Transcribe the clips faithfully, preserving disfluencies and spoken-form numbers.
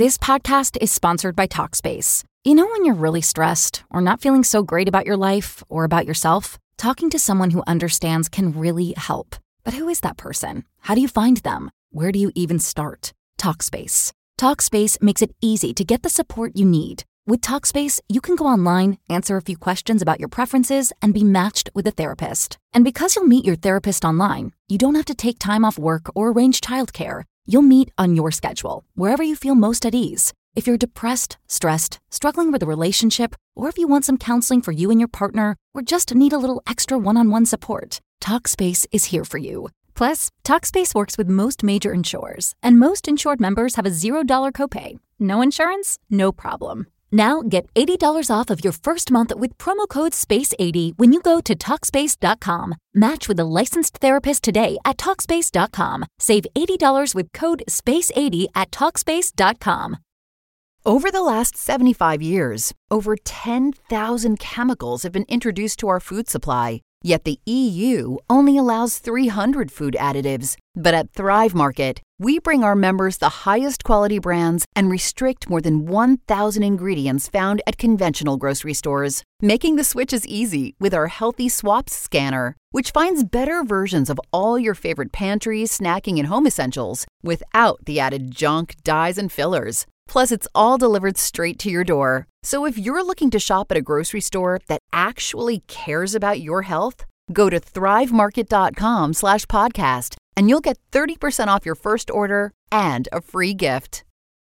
This podcast is sponsored by Talkspace. You know when you're really stressed or not feeling so great about your life or about yourself? Talking to someone who understands can really help. But who is that person? How do you find them? Where do you even start? Talkspace. Talkspace makes it easy to get the support you need. With Talkspace, you can go online, answer a few questions about your preferences, and be matched with a therapist. And because you'll meet your therapist online, you don't have to take time off work or arrange childcare. You'll meet on your schedule, wherever you feel most at ease. If you're depressed, stressed, struggling with a relationship, or if you want some counseling for you and your partner, or just need a little extra one-on-one support, Talkspace is here for you. Plus, Talkspace works with most major insurers, and most insured members have a zero dollar copay. No insurance? No problem. Now get eighty dollars off of your first month with promo code space eighty when you go to Talkspace dot com. Match with a licensed therapist today at Talkspace dot com. Save eighty dollars with code space eighty at Talkspace dot com. Over the last seventy-five years, over ten thousand chemicals have been introduced to our food supply. Yet the E U only allows three hundred food additives. But at Thrive Market, we bring our members the highest quality brands and restrict more than one thousand ingredients found at conventional grocery stores, making the switch as easy with our Healthy Swaps scanner, which finds better versions of all your favorite pantry, snacking, and home essentials without the added junk, dyes, and fillers. Plus, it's all delivered straight to your door. So if you're looking to shop at a grocery store that actually cares about your health, go to thrivemarket.com slash podcast and you'll get thirty percent off your first order and a free gift.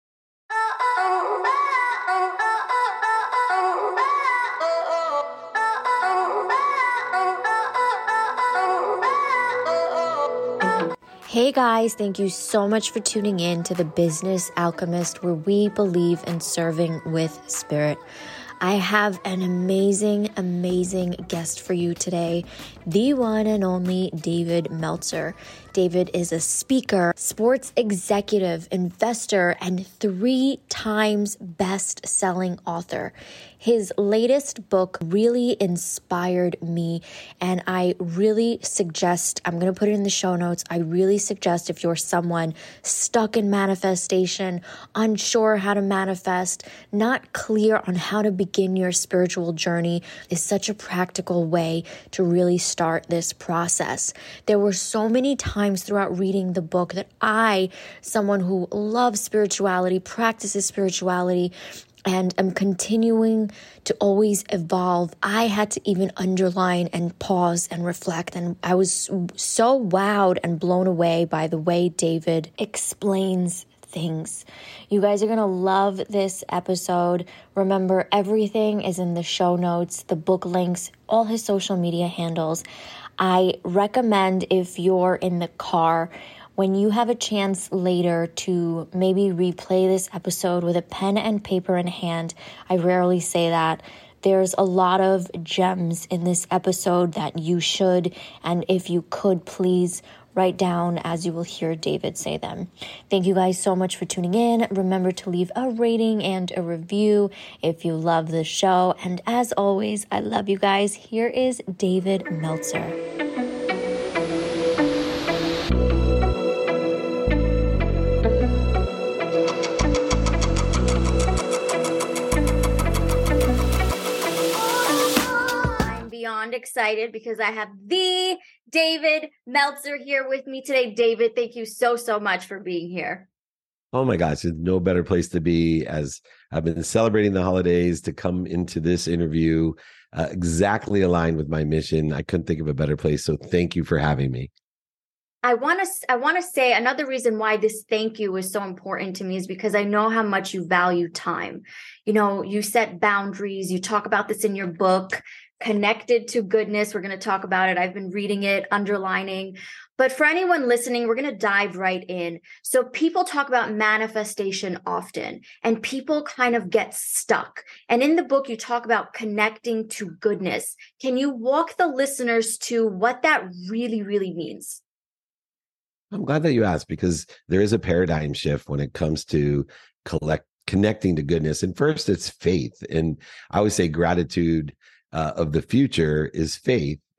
Hey guys, thank you so much for tuning in to The Business Alchemist, where we believe in serving with spirit. I have an amazing, amazing guest for you today, the one and only David Meltzer. David is a speaker, sports executive, investor, and three times best-selling author. His latest book really inspired me, and I really suggest, I'm going to put it in the show notes, I really suggest if you're someone stuck in manifestation, unsure how to manifest, not clear on how to begin your spiritual journey, is such a practical way to really start this process. There were so many times throughout reading the book that I, someone who loves spirituality, practices spirituality, and I'm continuing to always evolve, I had to even underline and pause and reflect. And I was so wowed and blown away by the way David explains things. You guys are going to love this episode. Remember, everything is in the show notes, the book links, all his social media handles. I recommend, if you're in the car, when you have a chance later to maybe replay this episode with a pen and paper in hand. I rarely say that. There's a lot of gems in this episode that you should, and if you could, please write down as you will hear David say them. Thank you guys so much for tuning in. Remember to leave a rating and a review if you love the show. And as always, I love you guys. Here is David Meltzer. Excited because I have the David Meltzer here with me today. David, thank you so, so much for being here. Oh my gosh, there's no better place to be, as I've been celebrating the holidays, to come into this interview uh, exactly aligned with my mission. I couldn't think of a better place. So thank you for having me. I want to I want to say another reason why this thank you is so important to me is because I know how much you value time. You know, you set boundaries. You talk about this in your book, Connected to Goodness. We're going to talk about it. I've been reading it, underlining. But for anyone listening, we're going to dive right in. So people talk about manifestation often, and people kind of get stuck. And in the book, you talk about connecting to goodness. Can you walk the listeners to what that really, really means? I'm glad that you asked, because there is a paradigm shift when it comes to collect connecting to goodness. And first, it's faith. And I always say gratitude uh, of the future is faith.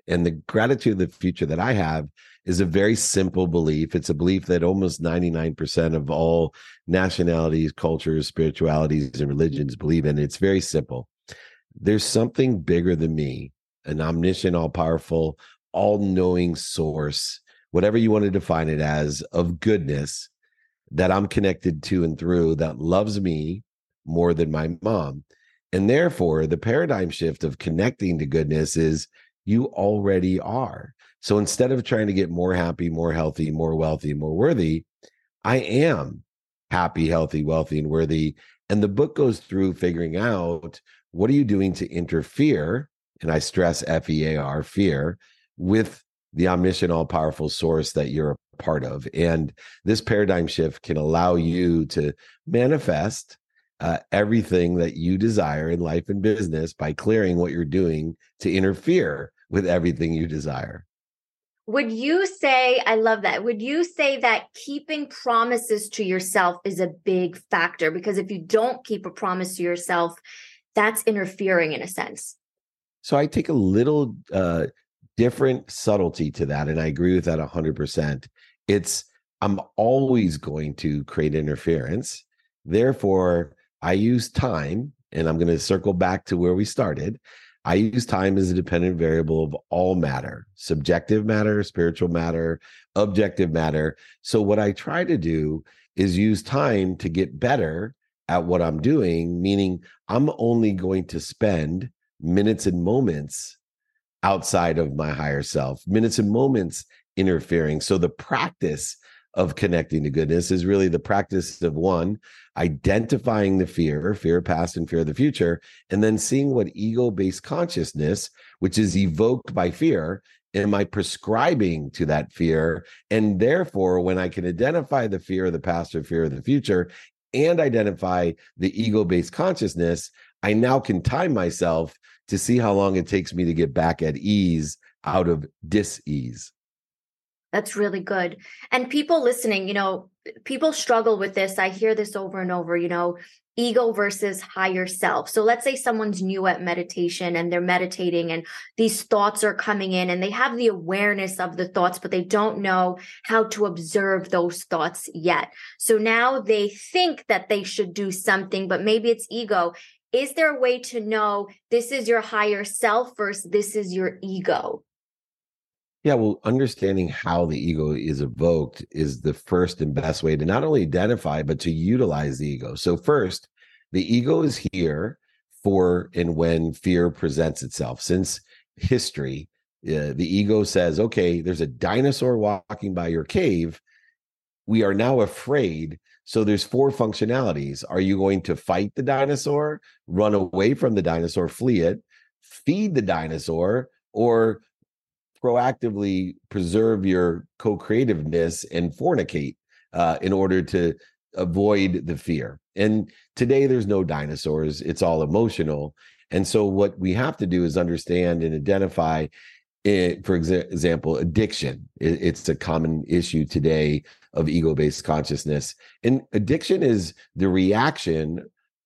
And the gratitude of the future that I have is a very simple belief. It's a belief that almost ninety-nine percent of all nationalities, cultures, spiritualities, and religions believe in. It's very simple. There's something bigger than me, an omniscient, all-powerful, all-knowing source, whatever you want to define it as, of goodness that I'm connected to and through, that loves me more than my mom. And therefore, the paradigm shift of connecting to goodness is you already are. So instead of trying to get more happy, more healthy, more wealthy, more worthy, I am happy, healthy, wealthy, and worthy. And the book goes through figuring out, what are you doing to interfere? And I stress F E A R, fear, with the omniscient, all-powerful source that you're a part of. And this paradigm shift can allow you to manifest uh, everything that you desire in life and business by clearing what you're doing to interfere with everything you desire. Would you say, I love that, would you say that keeping promises to yourself is a big factor? Because if you don't keep a promise to yourself, that's interfering in a sense. So I take a little uh, different subtlety to that, and I agree with that one hundred percent. It's, I'm always going to create interference. Therefore, I use time, and I'm going to circle back to where we started. I use time as a dependent variable of all matter, subjective matter, spiritual matter, objective matter. So what I try to do is use time to get better at what I'm doing, meaning I'm only going to spend minutes and moments outside of my higher self, minutes and moments interfering. So the practice of connecting to goodness is really the practice of, one, identifying the fear, fear of past and fear of the future, and then seeing what ego-based consciousness, which is evoked by fear, am I prescribing to that fear? And therefore, when I can identify the fear of the past or fear of the future and identify the ego-based consciousness, I now can time myself to see how long it takes me to get back at ease out of dis-ease. That's really good. And people listening, you know, people struggle with this. I hear this over and over, you know, ego versus higher self. So let's say someone's new at meditation and they're meditating and these thoughts are coming in and they have the awareness of the thoughts, but they don't know how to observe those thoughts yet. So now they think that they should do something, but maybe it's ego. Is there a way to know this is your higher self versus this is your ego? Yeah, well, understanding how the ego is evoked is the first and best way to not only identify, but to utilize the ego. So first, the ego is here for and when fear presents itself. Since history, uh, the ego says, okay, there's a dinosaur walking by your cave. We are now afraid. So there's four functionalities. Are you going to fight the dinosaur, run away from the dinosaur, flee it, feed the dinosaur, or proactively preserve your co-creativeness and fornicate uh, in order to avoid the fear? And today there's no dinosaurs. It's all emotional. And so what we have to do is understand and identify it, for exa- example, addiction. It, it's a common issue today of ego-based consciousness. And addiction is the reaction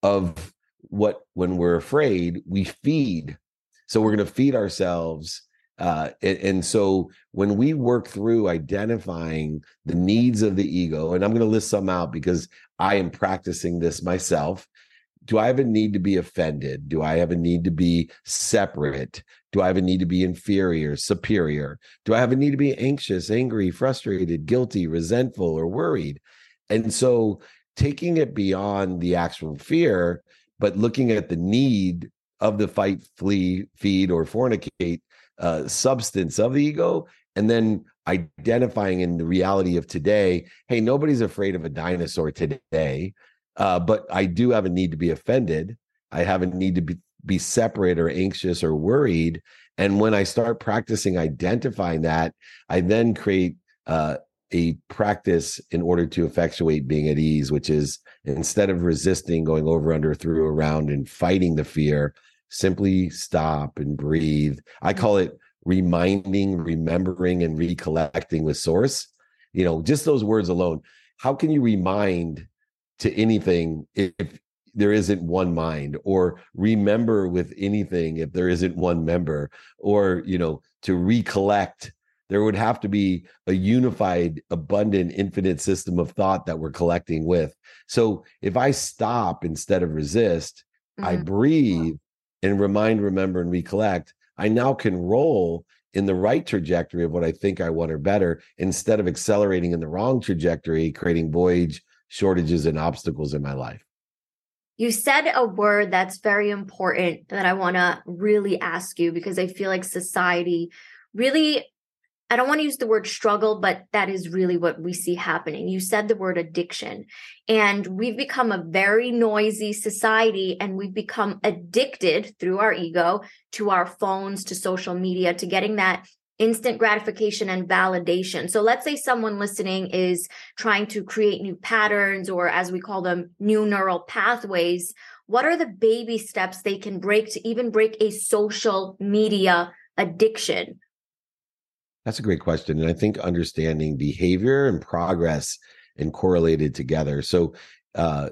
of what, when we're afraid, we feed. So we're going to feed ourselves. Uh, and, and so when we work through identifying the needs of the ego, and I'm going to list some out because I am practicing this myself. Do I have a need to be offended? Do I have a need to be separate? Do I have a need to be inferior, superior? Do I have a need to be anxious, angry, frustrated, guilty, resentful, or worried? And so taking it beyond the actual fear, but looking at the need of the fight, flee, feed, or fornicate uh, substance of the ego, and then identifying in the reality of today, hey, nobody's afraid of a dinosaur today, uh, but I do have a need to be offended. I have a need to be, be separate or anxious or worried. And when I start practicing identifying that, I then create uh, a practice in order to effectuate being at ease, which is instead of resisting, going over, under, through, around, and fighting the fear, simply stop and breathe. I call it reminding, remembering, and recollecting with source. You know, just those words alone. How can you remind to anything if there isn't one mind, or remember with anything if there isn't one member, or, you know, to recollect. There would have to be a unified, abundant, infinite system of thought that we're collecting with. So if I stop instead of resist, mm-hmm. I breathe and remind, remember, and recollect, I now can roll in the right trajectory of what I think I want or better, instead of accelerating in the wrong trajectory, creating voids, shortages, and obstacles in my life. You said a word that's very important that I want to really ask you, because I feel like society really, I don't want to use the word struggle, but that is really what we see happening. You said the word addiction, and we've become a very noisy society, and we've become addicted through our ego to our phones, to social media, to getting that instant gratification and validation. So let's say someone listening is trying to create new patterns, or as we call them, new neural pathways. What are the baby steps they can break to even break a social media addiction? That's a great question. And I think understanding behavior and progress and correlated together. So uh,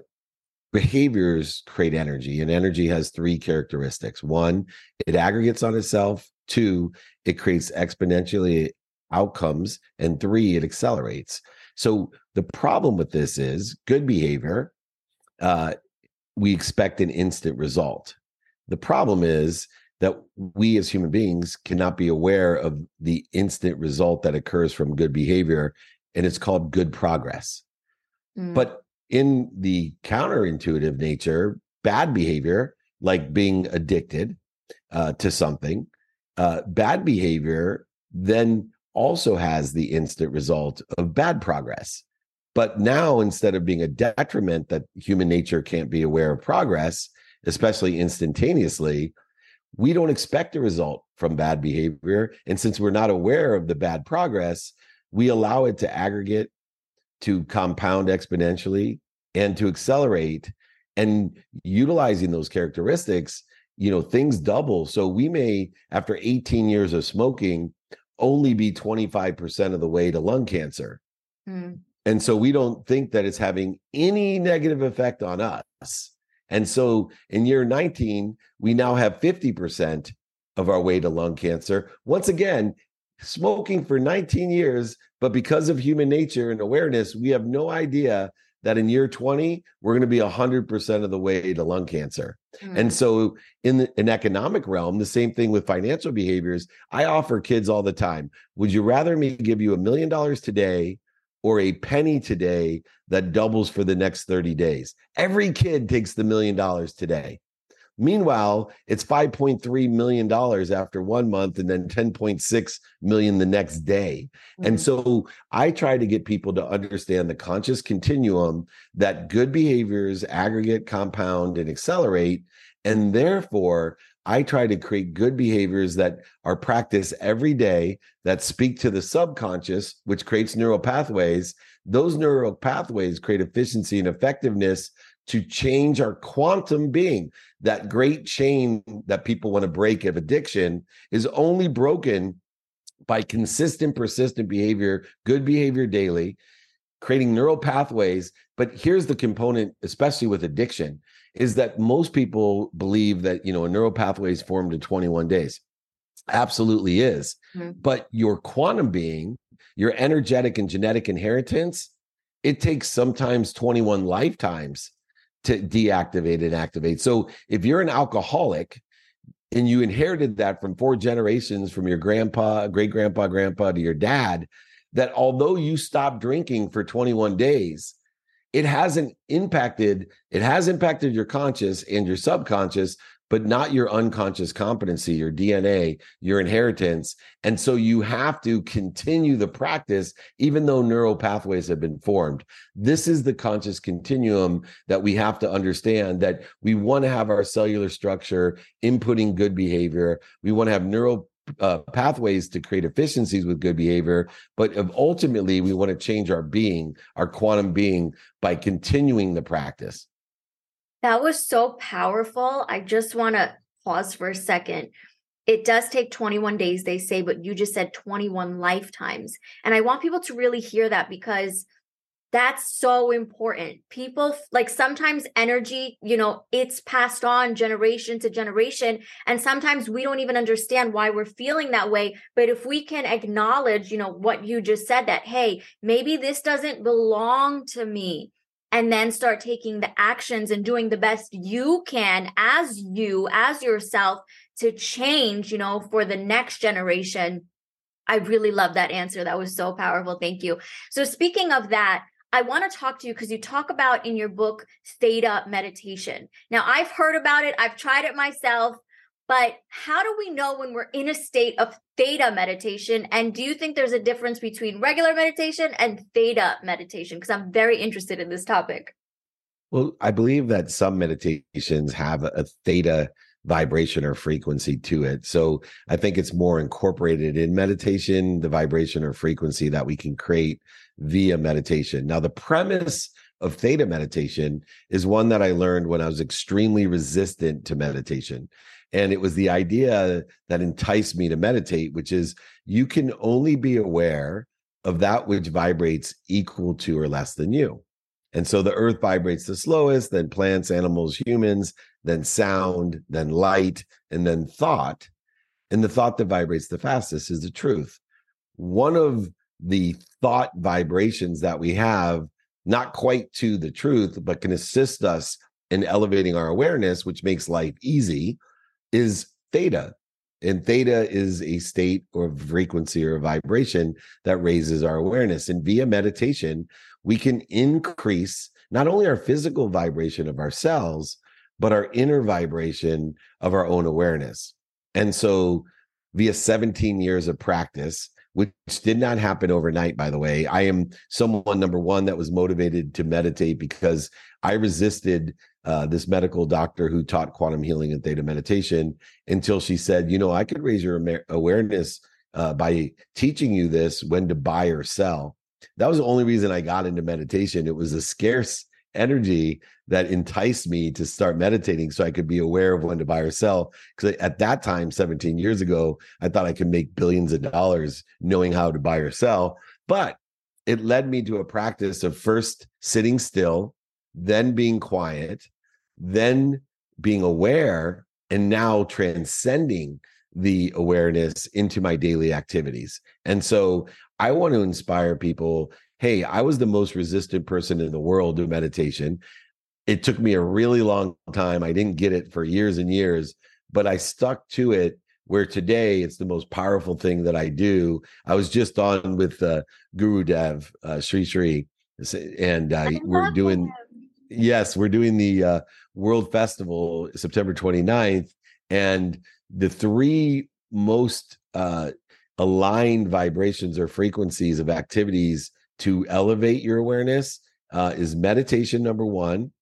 behaviors create energy, and energy has three characteristics. One, it aggregates on itself. Two, it creates exponentially outcomes. And three, it accelerates. So the problem with this is good behavior, uh, we expect an instant result. The problem is that we as human beings cannot be aware of the instant result that occurs from good behavior, and it's called good progress. Mm. But in the counterintuitive nature, bad behavior, like being addicted uh, to something, uh, bad behavior then also has the instant result of bad progress. But now, instead of being a detriment that human nature can't be aware of progress, especially instantaneously, we don't expect a result from bad behavior. And since we're not aware of the bad progress, we allow it to aggregate, to compound exponentially, and to accelerate. And utilizing those characteristics, you know, things double. So we may, after eighteen years of smoking, only be twenty-five percent of the way to lung cancer. Mm. And so we don't think that it's having any negative effect on us. And so in year nineteen, we now have fifty percent of our way to lung cancer. Once again, smoking for nineteen years, but because of human nature and awareness, we have no idea that in year twenty, we're going to be one hundred percent of the way to lung cancer. Mm. And so in the, an economic realm, the same thing with financial behaviors. I offer kids all the time, would you rather me give you a million dollars today or a penny today that doubles for the next thirty days? Every kid takes the million dollars today. Meanwhile, it's five point three million dollars after one month and then ten point six million dollars the next day. Mm-hmm. And so I try to get people to understand the conscious continuum that good behaviors aggregate, compound, and accelerate. And therefore, I try to create good behaviors that are practiced every day that speak to the subconscious, which creates neural pathways. Those neural pathways create efficiency and effectiveness to change our quantum being. That great chain that people want to break of addiction is only broken by consistent, persistent behavior, good behavior daily, creating neural pathways. But here's the component, especially with addiction, is that most people believe that, you know, a neural pathway is formed in twenty-one days. Absolutely is. Mm-hmm. But your quantum being, your energetic and genetic inheritance, it takes sometimes twenty-one lifetimes to deactivate and activate. So if you're an alcoholic and you inherited that from four generations from your grandpa, great grandpa, grandpa to your dad, that although you stopped drinking for twenty-one days, it hasn't impacted, it has impacted your conscious and your subconscious, but not your unconscious competency, your D N A, your inheritance. And so you have to continue the practice, even though neural pathways have been formed. This is the conscious continuum that we have to understand, that we want to have our cellular structure inputting good behavior. We want to have neural uh, pathways to create efficiencies with good behavior. But ultimately, we want to change our being, our quantum being, by continuing the practice. That was so powerful. I just want to pause for a second. It does take twenty-one days, they say, but you just said twenty-one lifetimes. And I want people to really hear that, because That's so important. People like sometimes energy, you know, it's passed on generation to generation. And sometimes we don't even understand why we're feeling that way. But if we can acknowledge, you know, what you just said, that, hey, maybe this doesn't belong to me, and then start taking the actions and doing the best you can as you, as yourself to change, you know, for the next generation. I really love that answer. That was so powerful. Thank you. So speaking of that, I want to talk to you because you talk about in your book, theta meditation. Now, I've heard about it. I've tried it myself, but how do we know when we're in a state of theta meditation? And do you think there's a difference between regular meditation and theta meditation? Because I'm very interested in this topic. Well, I believe that some meditations have a theta vibration or frequency to it. So I think it's more incorporated in meditation, the vibration or frequency that we can create via meditation. Now, the premise of theta meditation is one that I learned when I was extremely resistant to meditation. And it was the idea that enticed me to meditate, which is you can only be aware of that which vibrates equal to or less than you. And so the earth vibrates the slowest, then plants, animals, humans, then sound, then light, and then thought. And the thought that vibrates the fastest is the truth. One of the thought vibrations that we have, not quite to the truth, but can assist us in elevating our awareness, which makes life easy, is theta. And theta is a state or frequency or a vibration that raises our awareness. And via meditation, we can increase not only our physical vibration of ourselves, but our inner vibration of our own awareness. And so via seventeen years of practice, which did not happen overnight, by the way, I am someone, number one, that was motivated to meditate because I resisted uh, this medical doctor who taught quantum healing and theta meditation until she said, you know, I could raise your awareness uh, by teaching you this, when to buy or sell. That was the only reason I got into meditation. It was a scarce energy that enticed me to start meditating so I could be aware of when to buy or sell. Because at that time, seventeen years ago, I thought I could make billions of dollars knowing how to buy or sell. But it led me to a practice of first sitting still, then being quiet, then being aware, and now transcending the awareness into my daily activities. And so I want to inspire people. Hey, I was the most resistant person in the world to meditation. It took me a really long time. I didn't get it for years and years, but I stuck to it, where today it's the most powerful thing that I do. I was just on with uh, Guru Dev, uh, Sri Sri, and uh, we're doing, him. yes, we're doing the uh, World Festival September twenty-ninth. And the three most uh, aligned vibrations or frequencies of activities to elevate your awareness uh, is meditation, number one,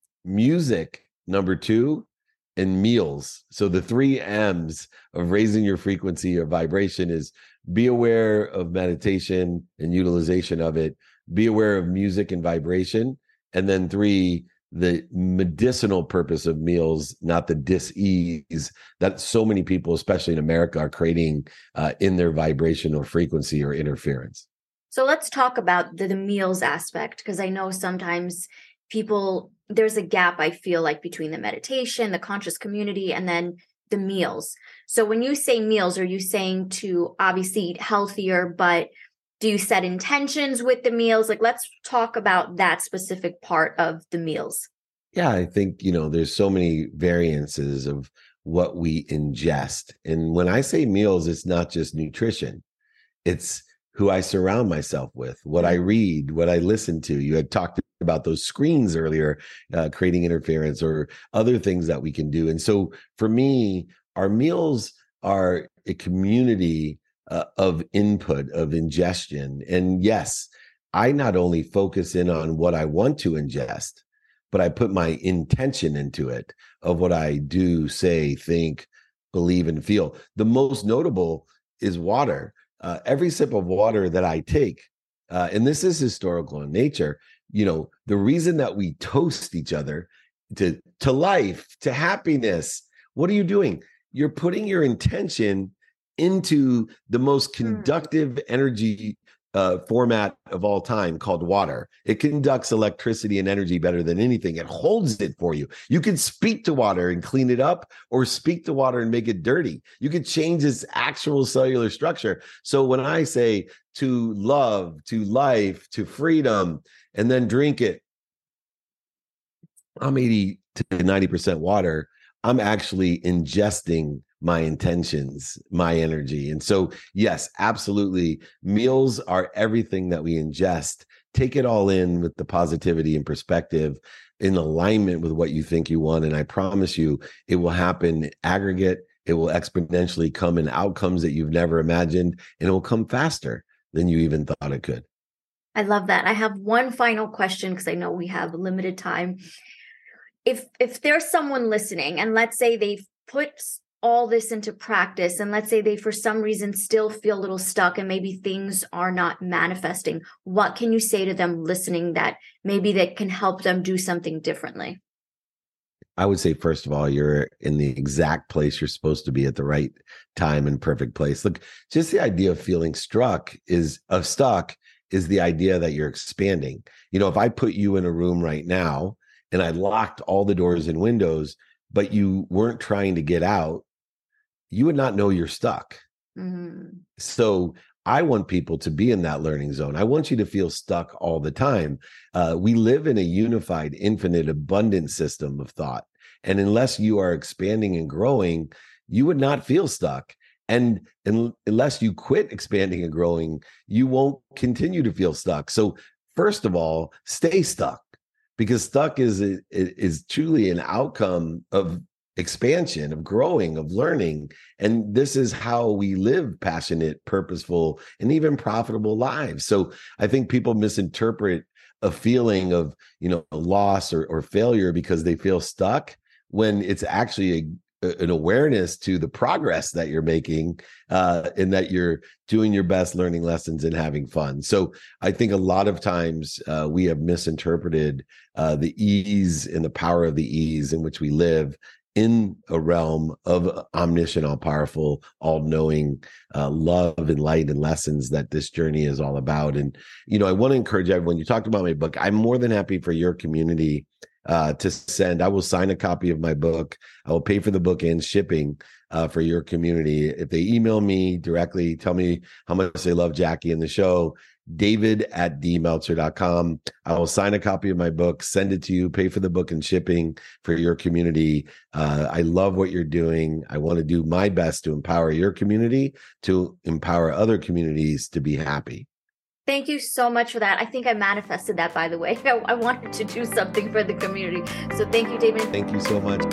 music, number two, and meals. So the three M's of raising your frequency or vibration is be aware of meditation and utilization of it, be aware of music and vibration, and then three, the medicinal purpose of meals, not the dis-ease that so many people, especially in America, are creating uh, in their vibration or frequency or interference. So let's talk about the, the meals aspect, because I know sometimes people, there's a gap, I feel like, between the meditation, the conscious community, and then the meals. So when you say meals, are you saying to obviously eat healthier, but do you set intentions with the meals? Like, let's talk about that specific part of the meals. Yeah, I think, you know, there's so many variances of what we ingest. And when I say meals, it's not just nutrition. It's who I surround myself with, what I read, what I listen to. You had talked about those screens earlier, uh, creating interference or other things that we can do. And so for me, our meals are a community uh, of input, of ingestion. And yes, I not only focus in on what I want to ingest, but I put my intention into it of what I do, say, think, believe, and feel. The most notable is water. Uh, every sip of water that I take, uh, and this is historical in nature, you know, the reason that we toast each other to, to life, to happiness, what are you doing? You're putting your intention into the most conductive energy uh, format of all time called water. It conducts electricity and energy better than anything. It holds it for you. You can speak to water and clean it up, or speak to water and make it dirty. You can change its actual cellular structure. So when I say to love, to life, to freedom, and then drink it, I'm eighty to ninety percent water. I'm actually ingesting my intentions, my energy. And so, yes, absolutely. Meals are everything that we ingest. Take it all in with the positivity and perspective in alignment with what you think you want. And I promise you, it will happen aggregate. It will exponentially come in outcomes that you've never imagined, and it will come faster than you even thought it could. I love that. I have one final question because I know we have limited time. If if there's someone listening, and let's say they've put all this into practice, and let's say they for some reason still feel a little stuck and maybe things are not manifesting, what can you say to them listening that maybe that can help them do something differently? I would say, first of all, you're in the exact place you're supposed to be at the right time and perfect place. Look, just the idea of feeling struck is of stuck is the idea that you're expanding. You know, if I put you in a room right now and I locked all the doors and windows, but you weren't trying to get out, you would not know you're stuck. Mm-hmm. So I want people to be in that learning zone. I want you to feel stuck all the time. Uh, we live in a unified, infinite, abundant system of thought. And unless you are expanding and growing, you would not feel stuck. And, and unless you quit expanding and growing, you won't continue to feel stuck. So first of all, stay stuck, because stuck is, is truly an outcome of expansion, of growing, of learning. And this is how we live passionate, purposeful, and even profitable lives. So I think people misinterpret a feeling of, you know, loss or, or failure because they feel stuck, when it's actually a, an awareness to the progress that you're making, uh, and that you're doing your best, learning lessons and having fun. So I think a lot of times uh, we have misinterpreted uh, the ease and the power of the ease in which we live in a realm of omniscient, all-powerful, all-knowing uh, love and light and lessons that this journey is all about. And, you know, I want to encourage everyone, you talked about my book. I'm more than happy for your community uh, to send. I will sign a copy of my book. I will pay for the book and shipping uh, for your community. If they email me directly, tell me how much they love Jackie and the show, David at d meltzer dot com. I will sign a copy of my book, send it to you, pay for the book and shipping for your community. Uh, I love what you're doing. I want to do my best to empower your community, to empower other communities to be happy. Thank you so much for that. I think I manifested that, by the way. I, I wanted to do something for the community. So thank you, David. Thank you so much.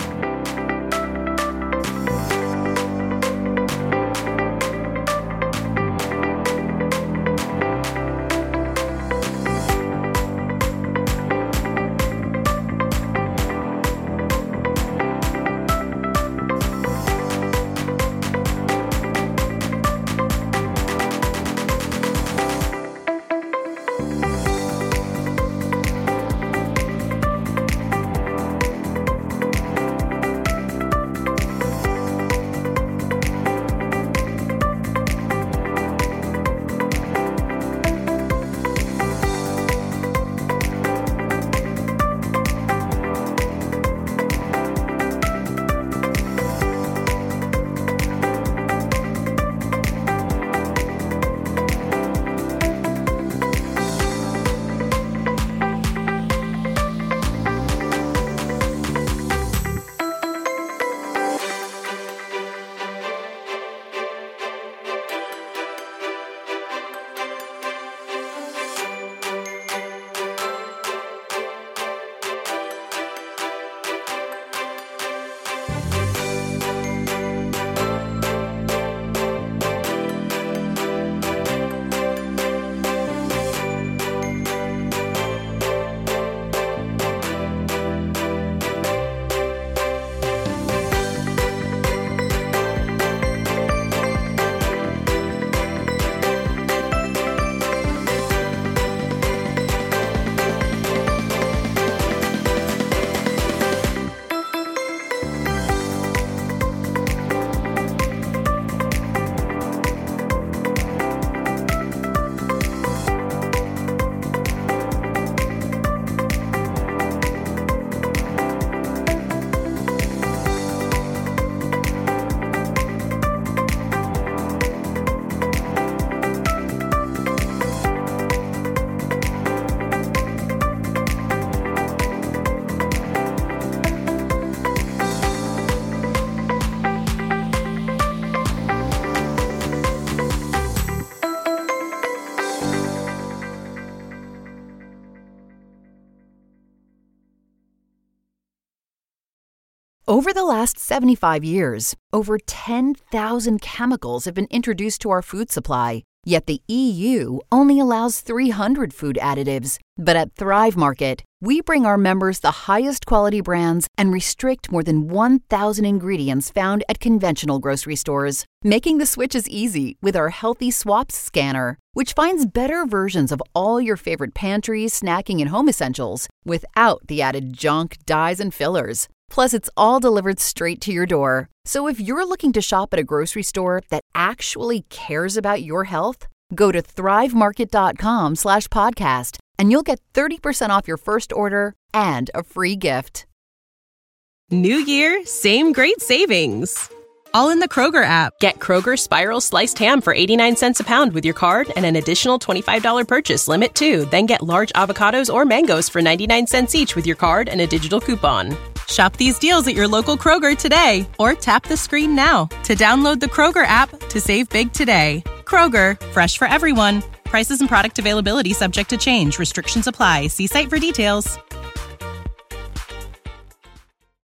Over the last seventy-five years, over ten thousand chemicals have been introduced to our food supply. Yet the E U only allows three hundred food additives. But at Thrive Market, we bring our members the highest quality brands and restrict more than one thousand ingredients found at conventional grocery stores, making the switch as easy with our Healthy Swaps scanner, which finds better versions of all your favorite pantry, snacking, and home essentials without the added junk, dyes, and fillers. Plus, it's all delivered straight to your door. So if you're looking to shop at a grocery store that actually cares about your health, go to thrivemarket.com slash podcast and you'll get thirty percent off your first order and a free gift. New year, same great savings. All in the Kroger app. Get Kroger Spiral Sliced Ham for eighty-nine cents a pound with your card and an additional twenty-five dollars purchase limit too. Then get large avocados or mangoes for ninety-nine cents each with your card and a digital coupon. Shop these deals at your local Kroger today or tap the screen now to download the Kroger app to save big today. Kroger, fresh for everyone. Prices and product availability subject to change. Restrictions apply. See site for details.